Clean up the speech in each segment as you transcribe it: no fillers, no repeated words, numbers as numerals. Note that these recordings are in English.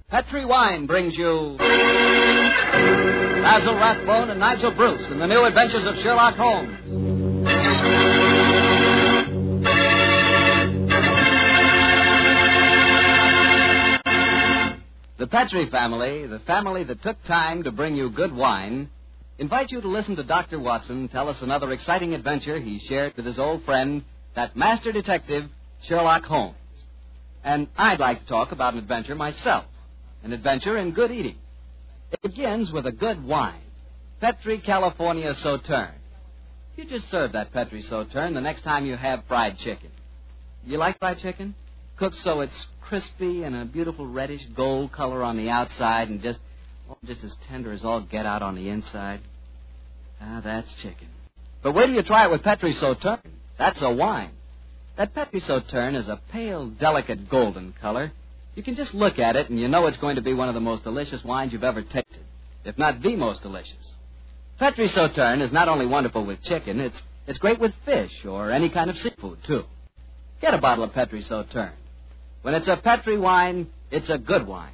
Petri Wine brings you Basil Rathbone and Nigel Bruce in the new adventures of Sherlock Holmes. The Petri family, the family that took time to bring you good wine, invite you to listen to Dr. Watson tell us another exciting adventure he shared with his old friend, that master detective, Sherlock Holmes. And I'd like to talk about an adventure myself, an adventure in good eating. It begins with a good wine, Petri California Sauterne. You just serve that Petri Sauterne the next time you have fried chicken. You like fried chicken? Cooked so it's crispy and a beautiful reddish gold color on the outside and just as tender as all get out on the inside. Ah, that's chicken. But wait till you try it with Petri Sauterne. That's a wine. That Petri Sauterne is a pale, delicate golden color. You can just look at it and you know it's going to be one of the most delicious wines you've ever tasted, if not the most delicious. Petri Sauterne is not only wonderful with chicken, it's great with fish or any kind of seafood, too. Get a bottle of Petri Sauterne. When it's a Petri wine, it's a good wine.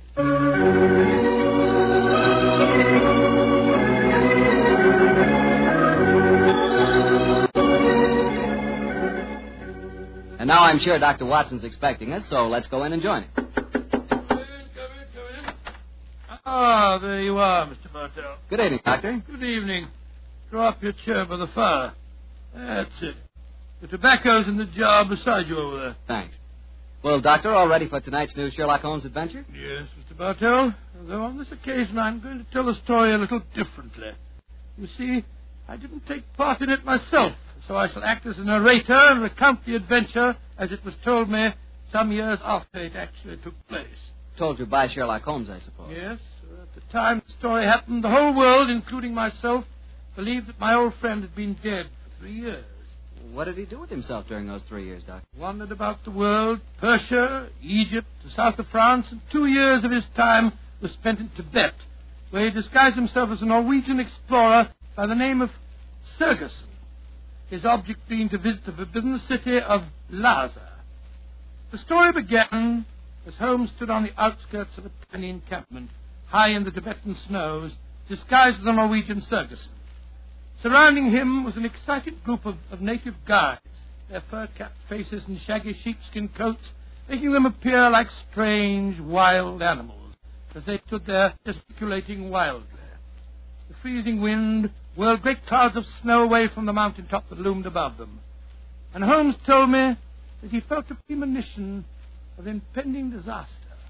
And now I'm sure Dr. Watson's expecting us, so let's go in and join him. Come in. Ah, there you are, Mr. Bartell. Good evening, Doctor. Good evening. Draw up your chair by the fire. That's it. The tobacco's in the jar beside you over there. Thanks. Well, Doctor, all ready for tonight's new Sherlock Holmes adventure? Yes, Mr. Bartell. Although on this occasion I'm going to tell the story a little differently. You see, I didn't take part in it myself, so I shall act as a narrator and recount the adventure as it was told me some years after it actually took place. Told you by Sherlock Holmes, I suppose. Yes. At the time the story happened, the whole world, including myself, believed that my old friend had been dead for 3 years. What did he do with himself during those 3 years, Doctor? Wandered about the world, Persia, Egypt, the south of France, and 2 years of his time was spent in Tibet, where he disguised himself as a Norwegian explorer by the name of Sergerson, his object being to visit the forbidden city of Lhasa. The story began as Holmes stood on the outskirts of a tiny encampment, high in the Tibetan snows, disguised as a Norwegian Sergerson. Surrounding him was an excited group of native guides, their fur-capped faces and shaggy sheepskin coats making them appear like strange, wild animals as they stood there gesticulating wildly. The freezing wind whirled great clouds of snow away from the mountaintop that loomed above them. And Holmes told me that he felt a premonition of impending disaster.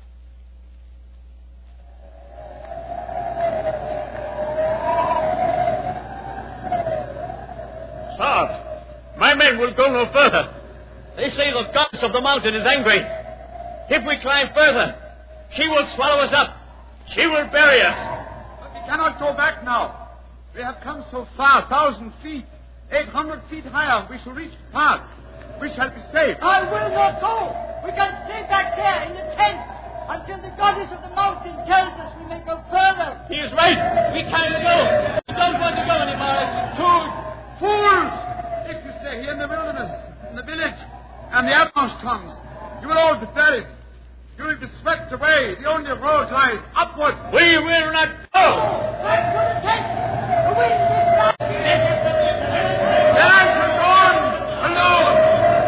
Sarge, my men will go no further. They say the goddess of the mountain is angry. If we climb further, she will swallow us up. She will bury us. But we cannot go back now. We have come so far, 1,000 feet, 800 feet higher. We shall reach the pass. We shall be safe. I will not go. We can stay back there in the tent until the goddess of the mountain tells us we may go further. He is right. We can't go. We don't want to go anymore. It's too... Fools! If you stay here in the wilderness, in the village, and the avalanche comes, you will all be buried. You will be swept away. The only road lies upward. We will not go. Back to the tent. The wind is rising. Then I shall go on alone.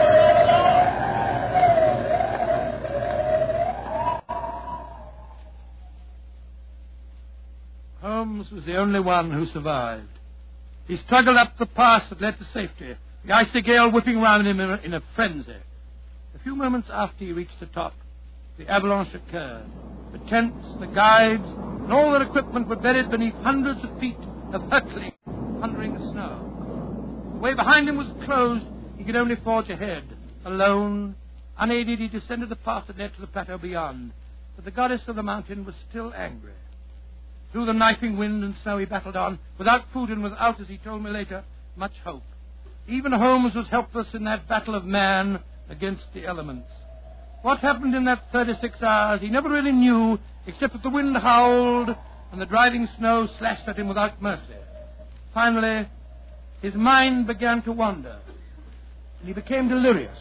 Holmes was the only one who survived. He struggled up the pass that led to safety, the icy gale whipping round him in a frenzy. A few moments after he reached the top, the avalanche occurred. The tents, the guides, and all their equipment were buried beneath hundreds of feet of hurtling, thundering snow. The way behind him was closed. He could only forge ahead. Alone, unaided, he descended the path that led to the plateau beyond. But the goddess of the mountain was still angry. Through the knifing wind and snow he battled on, without food and without, as he told me later, much hope. Even Holmes was helpless in that battle of man against the elements. What happened in that 36 hours he never really knew, except that the wind howled and the driving snow slashed at him without mercy. Finally, his mind began to wander, and he became delirious.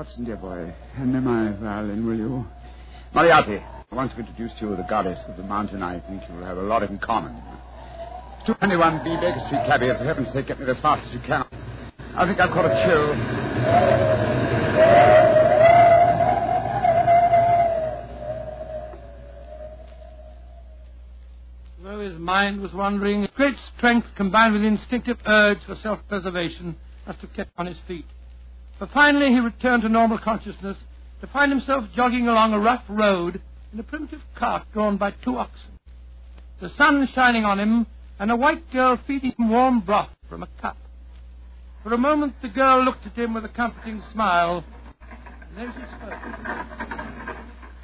Watson, dear boy, hand me my violin, will you? Moriarty, I want to introduce to you the goddess of the mountain. I think you will have a lot in common. 221B Baker Street, cabby. For heaven's sake, get me as fast as you can. I think I've caught a chill. Though his mind was wandering, great strength combined with instinctive urge for self-preservation must have kept on his feet. But finally he returned to normal consciousness to find himself jogging along a rough road in a primitive cart drawn by 2 oxen. The sun shining on him, and a white girl feeding him warm broth from a cup. For a moment the girl looked at him with a comforting smile, and then she spoke.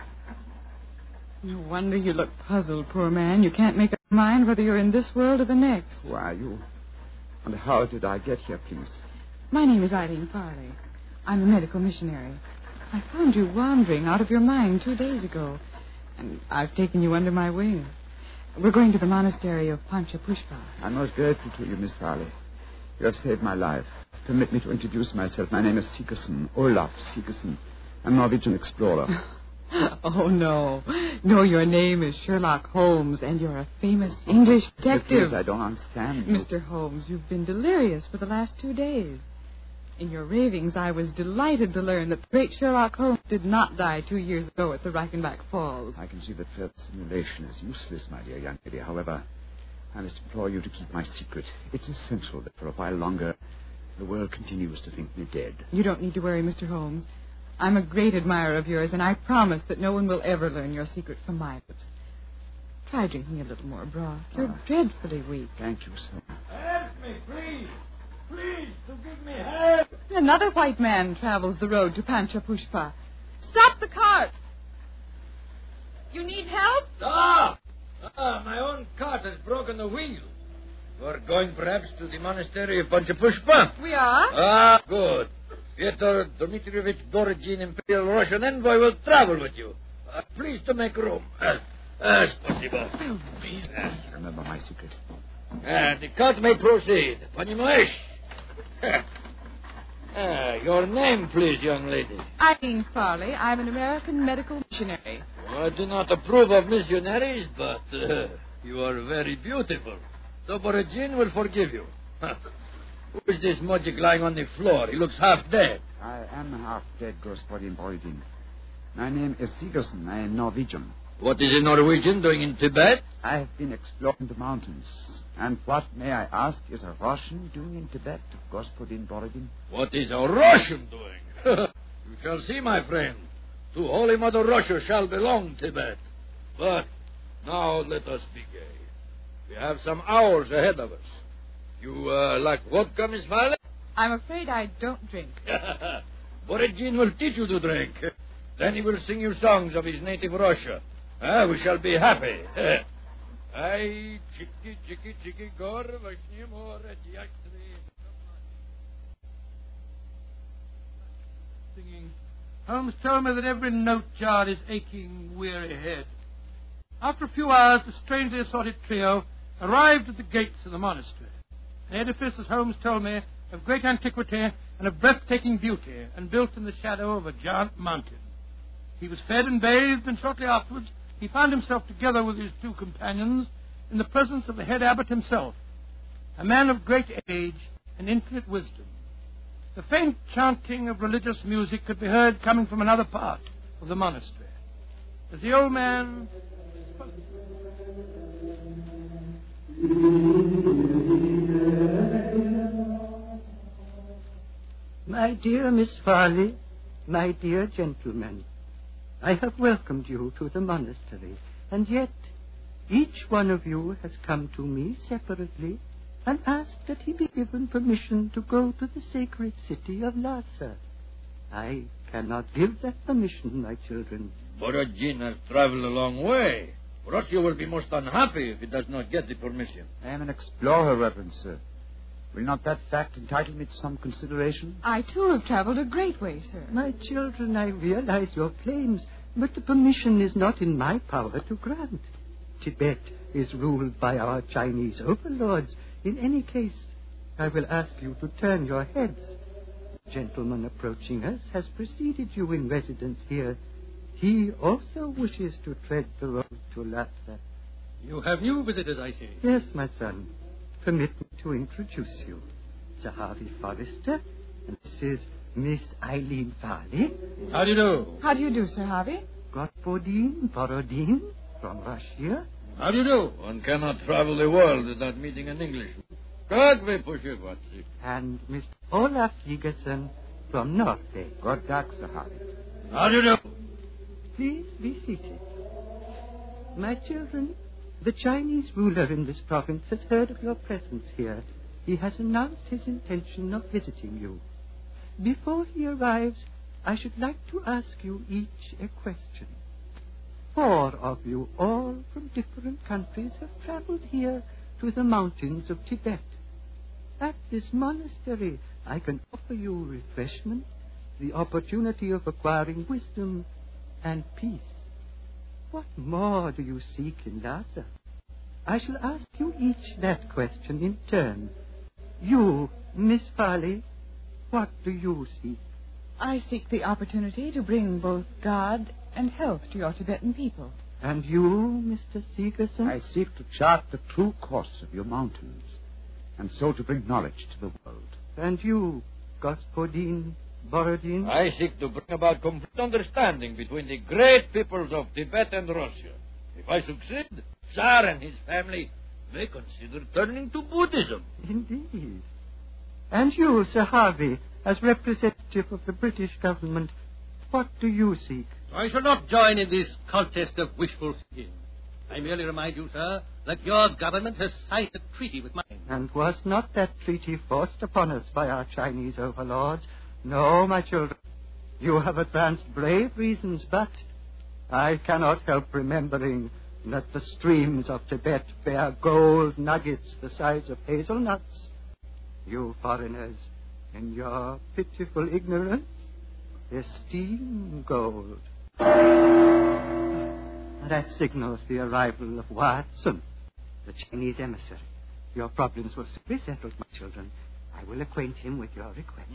No wonder you look puzzled, poor man. You can't make up your mind whether you're in this world or the next. Who are you? And how did I get here, please? My name is Eileen Farley. I'm a medical missionary. I found you wandering out of your mind 2 days ago, and I've taken you under my wing. We're going to the monastery of Panchapushpa. I'm most grateful to you, Miss Farley. You have saved my life. Permit me to introduce myself. My name is Sigerson, Olaf Sigerson. I'm a Norwegian explorer. Oh, no. No, your name is Sherlock Holmes, and you're a famous English detective. Please, I don't understand. Mr. Holmes, you've been delirious for the last 2 days. In your ravings, I was delighted to learn that the great Sherlock Holmes did not die 2 years ago at the Reichenbach Falls. I can see that further simulation is useless, my dear young lady. However, I must implore you to keep my secret. It's essential that for a while longer the world continues to think me dead. You don't need to worry, Mr. Holmes. I'm a great admirer of yours, and I promise that no one will ever learn your secret from my lips. Try drinking a little more broth. You're dreadfully weak. Thank you, sir. Help me, please. Please, to give me help. Another white man travels the road to Panchapushpa. Stop the cart! You need help? Stop! My own cart has broken the wheel. You're going perhaps to the monastery of Panchapushpa? We are? Good. Pyotr Dmitrievich Dorogin, Imperial Russian envoy, will travel with you. Please to make room. Спасибо. Please, remember my secret. The cart may proceed. Понимаешь? Your name, please, young lady. Eileen Farley. I'm an American medical missionary. I do not approve of missionaries, but you are very beautiful. So Borogin will forgive you. Who is this mujik lying on the floor? He looks half dead. I am half dead, Господин Borogin. My name is Sigerson. I am Norwegian. What is a Norwegian doing in Tibet? I have been exploring the mountains. And what, may I ask, is a Russian doing in Tibet, Господин Borogin? What is a Russian doing? You shall see, my friend. To Holy Mother Russia shall belong Tibet. But now let us be gay. We have some hours ahead of us. You like vodka, Miss Farley? I'm afraid I don't drink. Borogin will teach you to drink. Then he will sing you songs of his native Russia. We shall be happy. Ay, chiki, chiki, chiki, gor, vashni, more, Singing. Holmes told me that every note jarred his aching, weary head. After a few hours, the strangely assorted trio arrived at the gates of the monastery. An edifice, as Holmes told me, of great antiquity and of breathtaking beauty, and built in the shadow of a giant mountain. He was fed and bathed, and shortly afterwards he found himself together with his 2 companions in the presence of the head abbot himself, a man of great age and infinite wisdom. The faint chanting of religious music could be heard coming from another part of the monastery. As the old man spoke, My dear Miss Farley, my dear gentlemen, I have welcomed you to the monastery, and yet each one of you has come to me separately and asked that he be given permission to go to the sacred city of Lhasa. I cannot give that permission, my children. Borogin has traveled a long way. Russia will be most unhappy if it does not get the permission. I am an explorer, Reverend Sir. Will not that fact entitle me to some consideration? I, too, have traveled a great way, sir. My children, I realize your claims, but the permission is not in my power to grant. Tibet is ruled by our Chinese overlords. In any case, I will ask you to turn your heads. gentleman approaching us has preceded you in residence here. He also wishes to tread the road to Lhasa. You have new visitors, I see. Yes, my son. Permit me to introduce you. Sir Harvey Forrester, and this is Miss Eileen Farley. How do you do? How do you do, Sir Harvey? Gospodin Borodin from Russia. How do you do? One cannot travel the world without meeting an Englishman. Как вы поживаете? And Mr. Olaf Sigerson from Norway. Good dag, Sir Harvey. How do you do? Please be seated. My children, the Chinese ruler in this province has heard of your presence here. He has announced his intention of visiting you. Before he arrives, I should like to ask you each a question. 4 of you, all from different countries, have traveled here to the mountains of Tibet. At this monastery, I can offer you refreshment, the opportunity of acquiring wisdom and peace. What more do you seek in Lhasa? I shall ask you each that question in turn. You, Miss Farley, what do you seek? I seek the opportunity to bring both God and health to your Tibetan people. And you, Mr. Sigerson? I seek to chart the true course of your mountains, and so to bring knowledge to the world. And you, Gospodin Borodin? I seek to bring about complete understanding between the great peoples of Tibet and Russia. If I succeed, Tsar and his family may consider turning to Buddhism. Indeed. And you, Sir Harvey, as representative of the British government, what do you seek? I shall not join in this contest of wishful thinking. I merely remind you, sir, that your government has signed a treaty with mine. And was not that treaty forced upon us by our Chinese overlords? No, my children. You have advanced brave reasons, but I cannot help remembering that the streams of Tibet bear gold nuggets the size of hazelnuts. You foreigners, in your pitiful ignorance, esteem gold. That signals the arrival of Watson, the Chinese emissary. Your problems will soon be settled, my children. I will acquaint him with your request.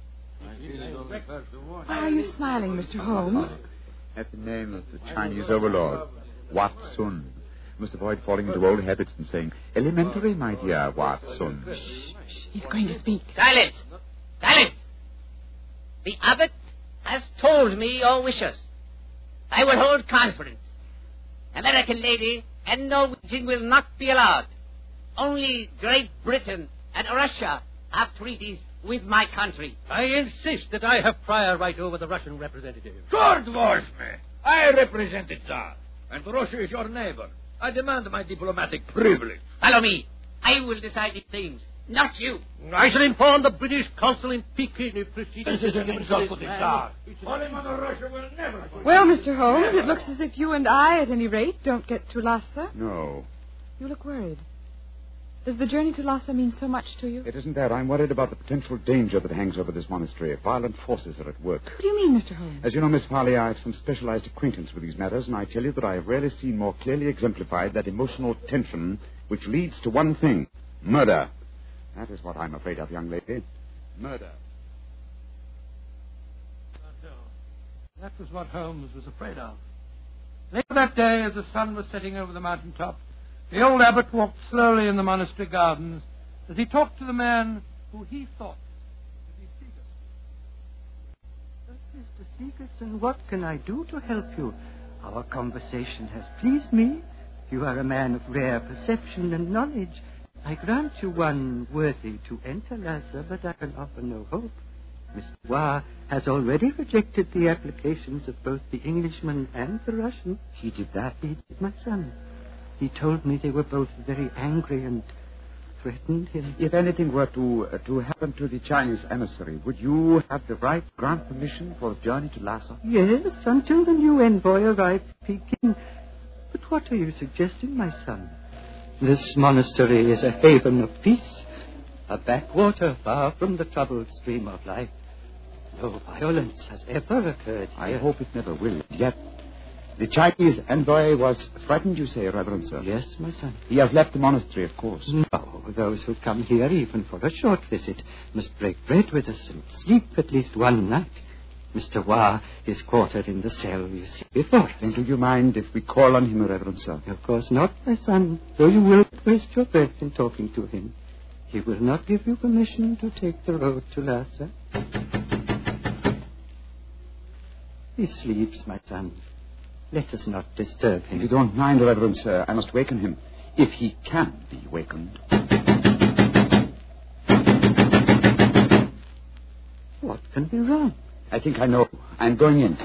Why are you smiling, Mr. Holmes? At the name of the Chinese overlord, Watson. Must avoid falling into old habits and saying, elementary, my dear Watson. He's going to speak. Silence! Silence! The abbot has told me your wishes. I will hold conference. American lady and Norwegian will not be allowed. Only Great Britain and Russia have treaties with my country. I insist that I have prior right over the Russian representative. Short was me. I represent the Tsar, and Russia is your neighbor. I demand my diplomatic privilege. Follow me. I will decide these things, not you. I shall inform the British consul in Peking if proceedings... This is an insult to the Tsar. Holy Mother Russia will never... Well, Mr. Holmes, it looks as if you and I, at any rate, don't get to Lhasa. No, You look worried. Does the journey to Lhasa mean so much to you? it isn't that. I'm worried about the potential danger that hangs over this monastery. Violent forces are at work. What do you mean, Mr. Holmes? As you know, Miss Farley, I have some specialized acquaintance with these matters, and I tell you that I have rarely seen more clearly exemplified that emotional tension which leads to one thing: murder. That is what I'm afraid of, young lady. Murder. That was what Holmes was afraid of. Later that day, as the sun was setting over the mountaintop, the old abbot walked slowly in the monastery gardens as he talked to the man who he thought to be Sigerson. Mr. Sigerson, what can I do to help you? Our conversation has pleased me. You are a man of rare perception and knowledge. I grant you one worthy to enter Lhasa, but I can offer no hope. Mr. Wa has already rejected the applications of both the Englishman and the Russian. He did that? He did, my son. He told me they were both very angry and threatened him. If anything were to happen to the Chinese emissary, would you have the right to grant permission for a journey to Lhasa? Yes, until the new envoy arrived at Peking. But what are you suggesting, my son? This monastery is a haven of peace, a backwater far from the troubled stream of life. No violence has ever occurred here. I hope it never will. Yet, The Chinese envoy was frightened, you say, Reverend Sir? Yes, my son. He has left the monastery, of course. No, those who come here, even for a short visit, must break bread with us and sleep at least one night. Mr. Wah is quartered in the cell you see before us. Then do you mind if we call on him, Reverend Sir? Of course not, my son, though you will waste your breath in talking to him. He will not give you permission to take the road to Lhasa. He sleeps, my son. Let us not disturb him. If you don't mind, Reverend Sir, I must waken him, if he can be wakened. What can be wrong? I think I know. I'm going in.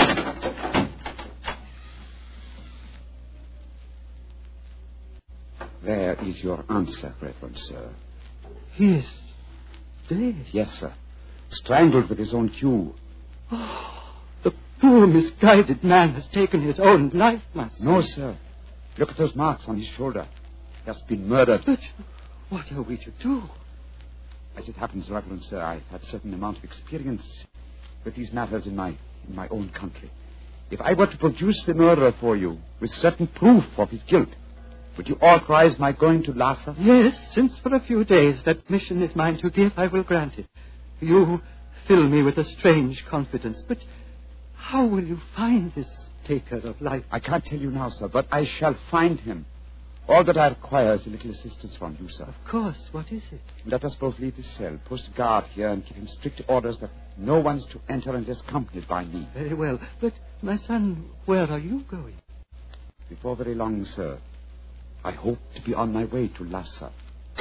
There is your answer, Reverend Sir. He is dead. Yes, sir. Strangled with his own cue. Oh, the poor misguided man has taken his own life, my son. No, sir. Look at those marks on his shoulder. He has been murdered. But what are we to do? As it happens, Reverend Sir, I've had a certain amount of experience with these matters in my own country. If I were to produce the murderer for you with certain proof of his guilt, would you authorize my going to Lhasa? Yes, since for a few days that mission is mine to give, I will grant it. You fill me with a strange confidence, but how will you find this taker of life? I can't tell you now, sir, but I shall find him. All that I require is a little assistance from you, sir. Of course. What is it? Let us both leave the cell, post a guard here, and give him strict orders that no one's to enter unless accompanied by me. Very well. But, my son, where are you going? Before very long, sir. I hope to be on my way to Lhasa.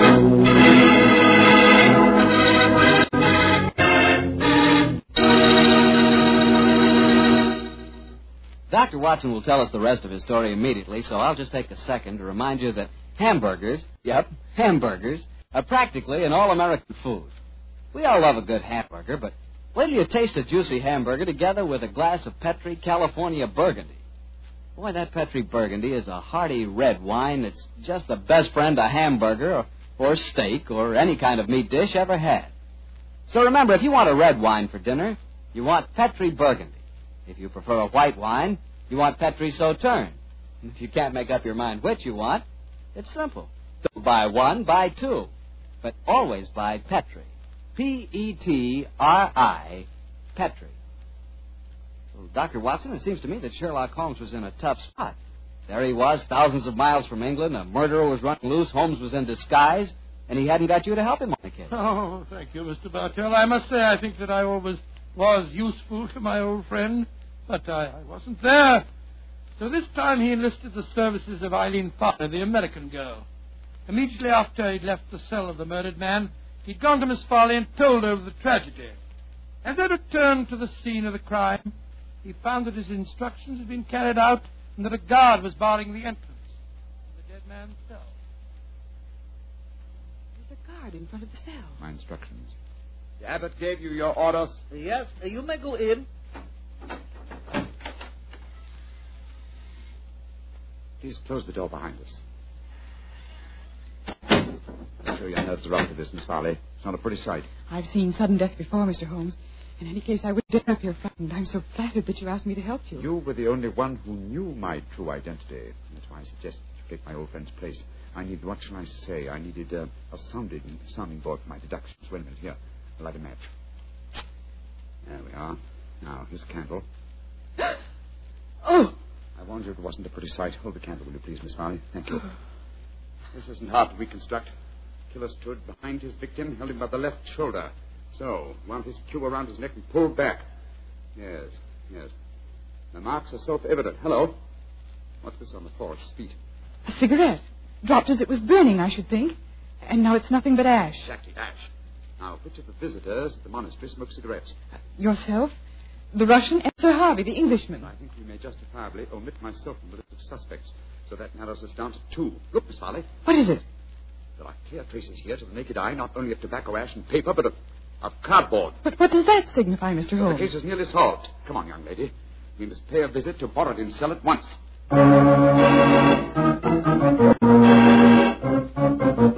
Dr. Watson will tell us the rest of his story immediately, so I'll just take a second to remind you that hamburgers, hamburgers, are practically an all-American food. We all love a good hamburger, but wait till you taste a juicy hamburger together with a glass of Petri California Burgundy. Boy, that Petri Burgundy is a hearty red wine that's just the best friend a hamburger or steak or any kind of meat dish ever had. So remember, if you want a red wine for dinner, you want Petri Burgundy. If you prefer a white wine, you want Petri Sauterne. And if you can't make up your mind which you want, it's simple. Don't buy one, buy two. But always buy Petri. Petri, Petri. Well, Dr. Watson, it seems to me that Sherlock Holmes was in a tough spot. There he was, thousands of miles from England. A murderer was running loose. Holmes was in disguise. And he hadn't got you to help him on the case. Oh, thank you, Mr. Bartell. I must say I think that I always was useful to my old friend. But I wasn't there. So this time he enlisted the services of Eileen Farley, the American girl. Immediately after he'd left the cell of the murdered man, he'd gone to Miss Farley and told her of the tragedy. As they returned to the scene of the crime, he found that his instructions had been carried out and that a guard was barring the entrance to the dead man's cell. There's a guard in front of the cell. My instructions. The abbot gave you your orders. Yes, you may go in. Please close the door behind us. I'm sure your nerves are up to this, Miss Farley. It's not a pretty sight. I've seen sudden death before, Mr. Holmes. In any case, I wouldn't dare appear frightened. I'm so flattered that you asked me to help you. You were the only one who knew my true identity. That's why I suggest you take my old friend's place. I need, what shall I say? I needed a sounding board for my deductions. Wait a minute, here. I'll light a match. There we are. Now, here's a candle. Oh! I warned you it wasn't a pretty sight. Hold the candle, will you please, Miss Farley? Thank you. This isn't hard to reconstruct. Killer stood behind his victim, held him by the left shoulder. So, wound his cue around his neck and pulled back. Yes. The marks are self-evident. Hello. What's this on the porch? Feet. A cigarette. Dropped as it was burning, I should think. And now it's nothing but ash. Exactly, ash. Now, which of the visitors at the monastery smoke cigarettes? Yourself? The Russian and Sir Harvey, the Englishman. I think we may justifiably omit myself from the list of suspects. So that narrows us down to two. Look, Miss Farley. What is it? There are clear traces here to the naked eye, not only of tobacco ash and paper, but of cardboard. But what does that signify, Mr. Holmes? The case is nearly solved. Come on, young lady. We must pay a visit to Borodin's cell at once.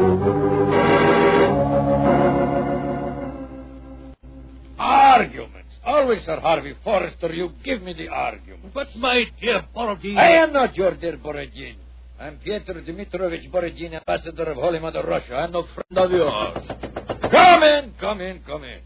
Arguments, always, Sir Harvey Forrester, you give me the argument. But, my dear Borodin... I am not your dear Borodin. I'm Pyotr Dmitrovich Borodin, ambassador of Holy Mother Russia. I'm no friend of yours. Come in.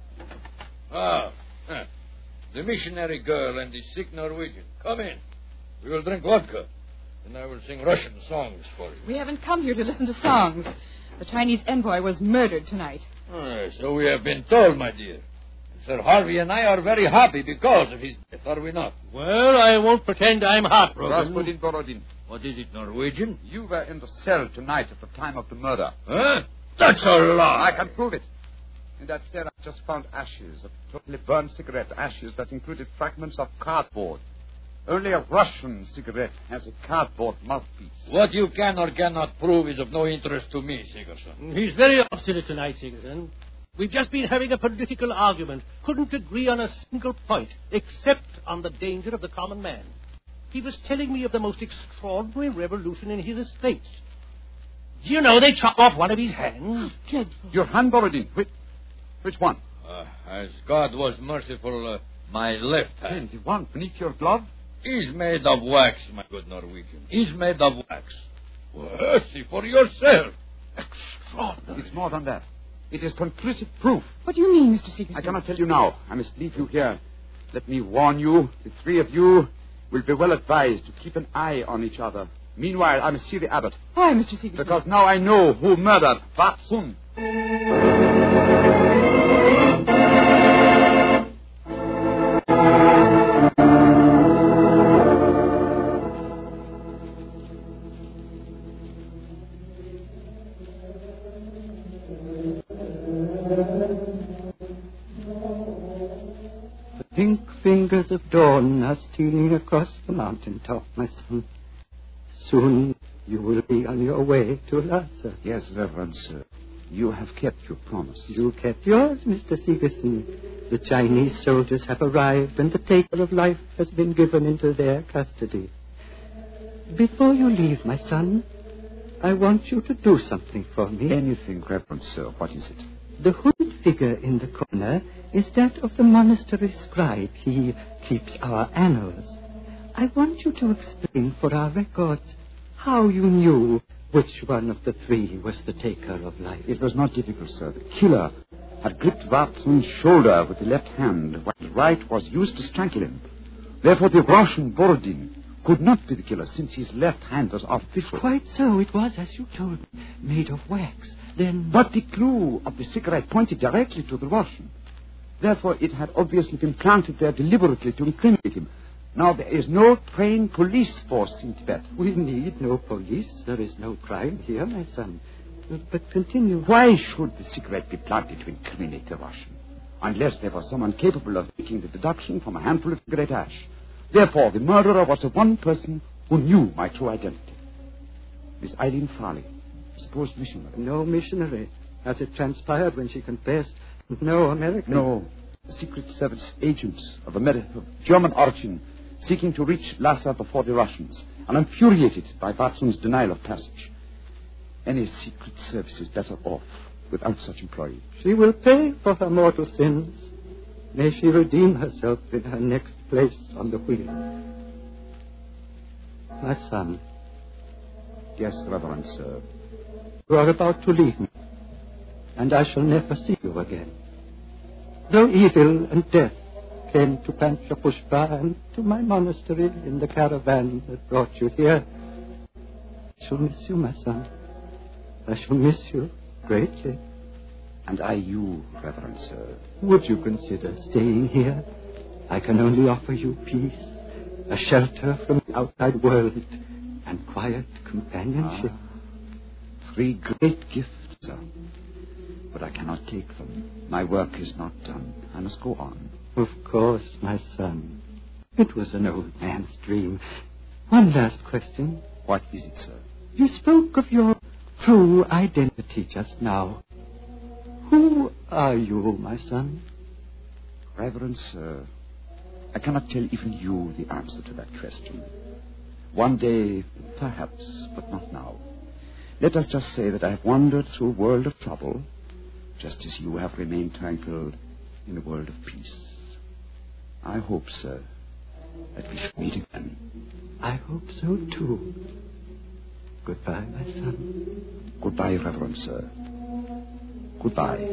The missionary girl and the sick Norwegian. Come in. We will drink vodka, and I will sing Russian songs for you. We haven't come here to listen to songs. The Chinese envoy was murdered tonight. So we have been told, my dear. Sir Harvey and I are very happy because of his death, are we not? Well, I won't pretend I'm heartbroken. Rasputin Borodin. What is it, Norwegian? You were in the cell tonight at the time of the murder. Huh? That's a lie. I can prove it. In that cell, I just found ashes of totally burned cigarette ashes that included fragments of cardboard. Only a Russian cigarette has a cardboard mouthpiece. What you can or cannot prove is of no interest to me, Sigerson. He's very obstinate tonight, Sigerson. We've just been having a political argument. Couldn't agree on a single point, except on the danger of the common man. He was telling me of the most extraordinary revolution in his estates. Do you know they chop off one of his hands? Dreadful. Your hand, Borodin. Which one? As God was merciful, my left hand. The one beneath your glove? He's made of wax, my good Norwegian. He's made of wax. Well, see for yourself. Extraordinary. It's more than that. It is conclusive proof. What do you mean, Mr. Sigerson? I cannot tell you now. I must leave you here. Let me warn you, the three of you will be well advised to keep an eye on each other. Meanwhile, I must see the abbot. Why, Mr. Sigerson? Because now I know who murdered Vatsun. Pink fingers of dawn are stealing across the mountaintop, my son. Soon you will be on your way to Lhasa. Yes, Reverend Sir. You have kept your promise. You kept yours, Mr. Sigerson. The Chinese soldiers have arrived, and the taker of life has been given into their custody. Before you leave, my son, I want you to do something for me. Anything, Reverend Sir. What is it? The hooded figure in the corner is that of the monastery scribe. He keeps our annals. I want you to explain for our records how you knew which one of the three was the taker of life. It was not difficult, sir. The killer had gripped Vatsun's shoulder with the left hand, while the right was used to strangle him. Therefore, the Russian Borodin could not be the killer, since his left hand was artificial. Quite so. It was, as you told me, made of wax. Then... But the clue of the cigarette pointed directly to the Russian. Therefore, it had obviously been planted there deliberately to incriminate him. Now, there is no trained police force in Tibet. We need no police. There is no crime here, my son. But continue. Why should the cigarette be planted to incriminate the Russian? Unless there was someone capable of making the deduction from a handful of cigarette ash. Therefore, the murderer was the one person who knew my true identity. Miss Eileen Farley, supposed missionary. No missionary. As it transpired when she confessed, no American. No. A Secret Service agent of German origin, seeking to reach Lhasa before the Russians, and infuriated by Vatsun's denial of passage. Any Secret Service is better off without such employee. She will pay for her mortal sins. May she redeem herself in her next place on the wheel. My son. Yes, Reverend Sir. You are about to leave me, and I shall never see you again. Though evil and death came to Panchapushpa and to my monastery in the caravan that brought you here, I shall miss you, my son. I shall miss you greatly. And I you, Reverend Sir. Would you consider staying here? I can only offer you peace, a shelter from the outside world, and quiet companionship. Three great gifts, sir. But I cannot take them. My work is not done. I must go on. Of course, my son. It was an old man's dream. One last question. What is it, sir? You spoke of your true identity just now. Who are you, my son? Reverend Sir, I cannot tell even you the answer to that question. One day, perhaps, but not now. Let us just say that I have wandered through a world of trouble, just as you have remained tranquil in a world of peace. I hope, sir, that we shall meet again. I hope so, too. Goodbye, my son. Goodbye, Reverend Sir. Goodbye.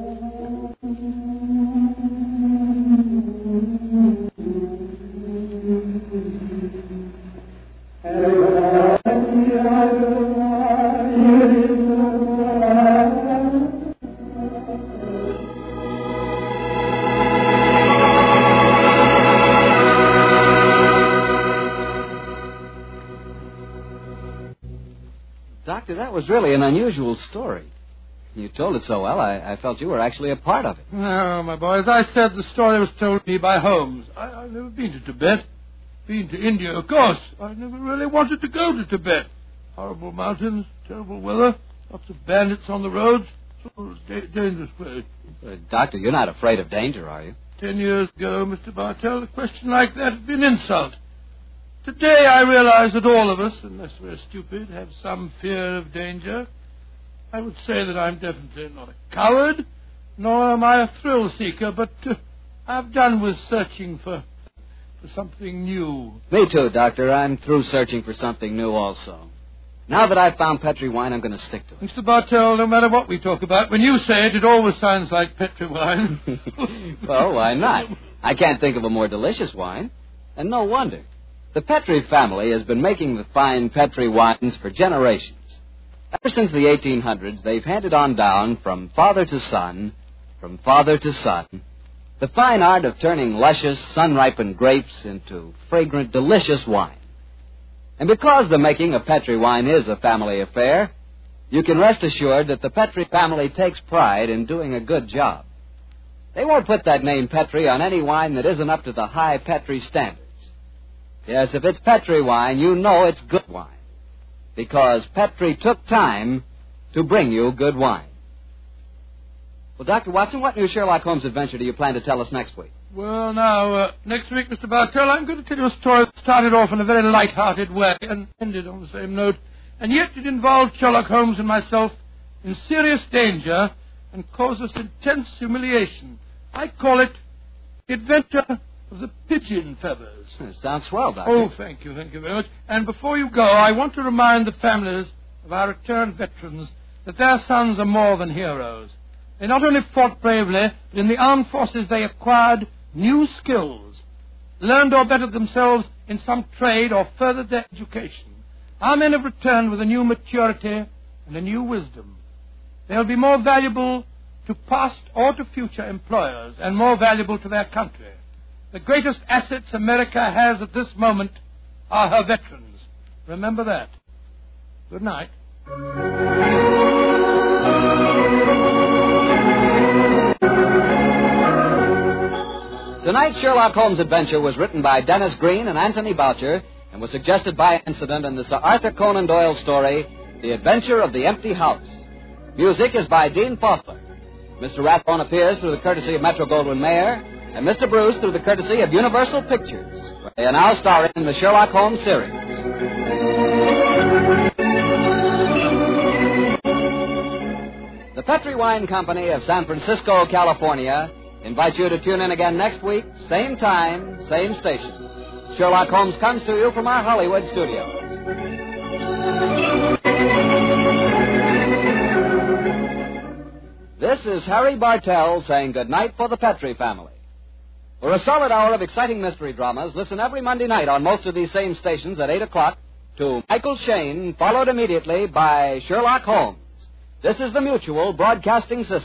Doctor, that was really an unusual story. You told it so well, I felt you were actually a part of it. No, my boy, as I said, the story was told me by Holmes. I've never been to Tibet. Been to India, of course. I never really wanted to go to Tibet. Horrible mountains, terrible weather, lots of bandits on the roads. So it's a dangerous place. Doctor, you're not afraid of danger, are you? 10 years ago, Mr. Bartell, a question like that would be an insult. Today I realize that all of us, unless we're stupid, have some fear of danger. I would say that I'm definitely not a coward, nor am I a thrill seeker, but I've done with searching for something new. Me too, Doctor. I'm through searching for something new also. Now that I've found Petri wine, I'm going to stick to it. Mr. Bartell, no matter what we talk about, when you say it, it always sounds like Petri wine. Well, why not? I can't think of a more delicious wine. And no wonder. The Petri family has been making the fine Petri wines for generations. Ever since the 1800s, they've handed on down from father to son, the fine art of turning luscious, sun-ripened grapes into fragrant, delicious wine. And because the making of Petri wine is a family affair, you can rest assured that the Petri family takes pride in doing a good job. They won't put that name Petri on any wine that isn't up to the high Petri standards. Yes, if it's Petri wine, you know it's good wine. Because Petri took time to bring you good wine. Well, Dr. Watson, what new Sherlock Holmes adventure do you plan to tell us next week? Well, now, next week, Mr. Bartell, I'm going to tell you a story that started off in a very light-hearted way and ended on the same note. And yet it involved Sherlock Holmes and myself in serious danger and caused us intense humiliation. I call it The Adventure of the Pigeon Feathers. Sounds swell, Doctor. Oh, thank you very much. And before you go, I want to remind the families of our returned veterans that their sons are more than heroes. They not only fought bravely, but in the armed forces they acquired new skills, learned or bettered themselves in some trade or furthered their education. Our men have returned with a new maturity and a new wisdom. They'll be more valuable to past or to future employers and more valuable to their country. The greatest assets America has at this moment are her veterans. Remember that. Good night. Tonight's Sherlock Holmes adventure was written by Dennis Green and Anthony Boucher and was suggested by incident in the Sir Arthur Conan Doyle story, The Adventure of the Empty House. Music is by Dean Foster. Mr. Rathbone appears through the courtesy of Metro-Goldwyn-Mayer, and Mr. Bruce through the courtesy of Universal Pictures, where they are now starring in the Sherlock Holmes series. The Petri Wine Company of San Francisco, California, invite you to tune in again next week, same time, same station. Sherlock Holmes comes to you from our Hollywood studios. This is Harry Bartell saying goodnight for the Petri family. For a solid hour of exciting mystery dramas, listen every Monday night on most of these same stations at 8 o'clock to Michael Shayne, followed immediately by Sherlock Holmes. This is the Mutual Broadcasting System.